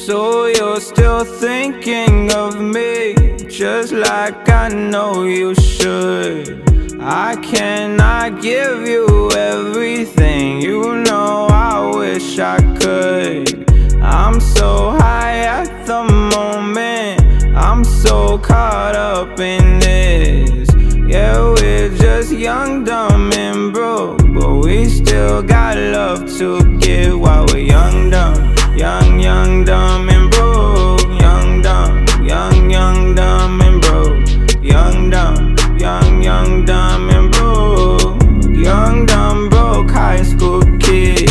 So you're still thinking of me, just like I know you should. I cannot give you everything, you know I wish I could. I'm so high at the moment, I'm so caught up in this. Yeah, we're just young, dumb, and broke, but we still got love to give while we're young, dumb. Young, dumb, and broke. Young, dumb, dumb, and broke. Young, dumb, dumb, and broke. Young, dumb, broke high school kid.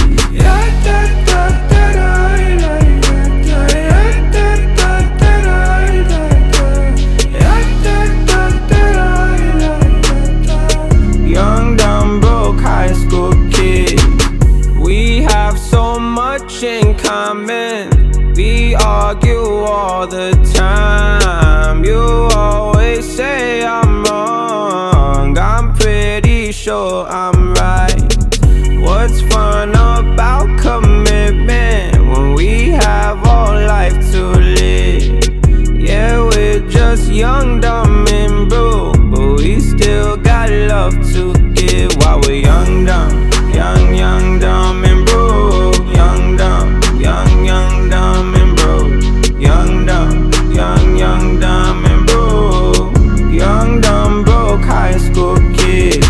Young, dumb, broke high school kid. We have so much in common. We argue all the time. You always say I'm wrong, I'm pretty sure I'm right. What's fun about commitment when we have all life to live? Yeah, we're just young, dumb, and broke, but we still got love to give while we're young, dumb. Young, dumb, and broke. Young, dumb, dumb, and broke. Young, dumb, dumb, and broke. Young, dumb, broke high school kid.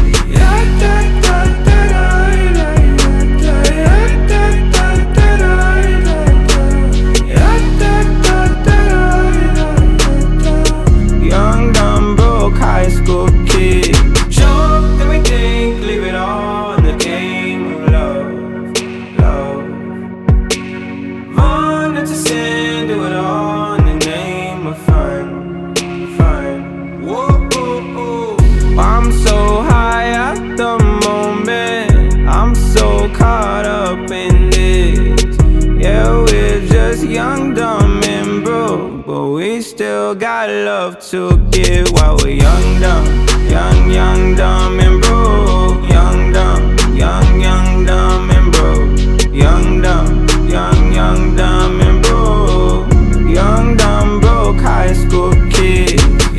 Young, dumb, broke high school kid. Sure, everything, leave it all in the game of love. Run into sin, do it all in the name of fun. Whoa, oh. I'm so high at the moment, I'm so caught up in this. Yeah, we're just young, dumb, and broke, but we still got love to give while we're young, dumb. Young, dumb, and broke. Young, dumb, dumb, and broke. Young, dumb, dumb, and broke. Young, dumb, broke high school kid.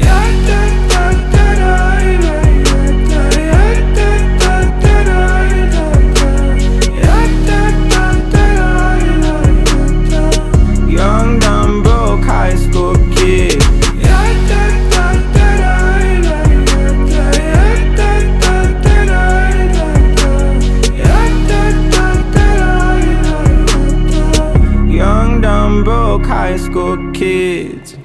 Young, dumb, broke high school kid. Young, dumb, broke high school kids.